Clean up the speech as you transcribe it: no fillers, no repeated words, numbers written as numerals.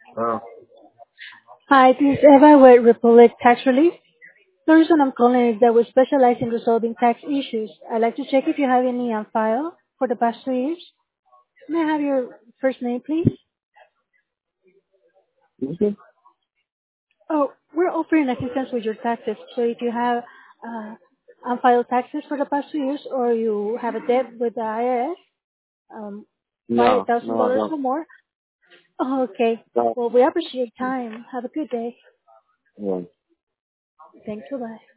Oh, Hi, this is Eva with Republic Tax Relief. The reason I'm calling is that we specialize in resolving tax issues. I'd like to check if you have any on file for the past 2 years. May I have your first name, please? okay. Oh, we're offering assistance with your taxes. So if you have unfiled taxes for the past 2 years or you have a debt with the IRS, No, no, I $5,000 don't. or more. Oh, okay. No. Well, we appreciate your time. Have a good day. Yeah. Thanks. Bye-bye.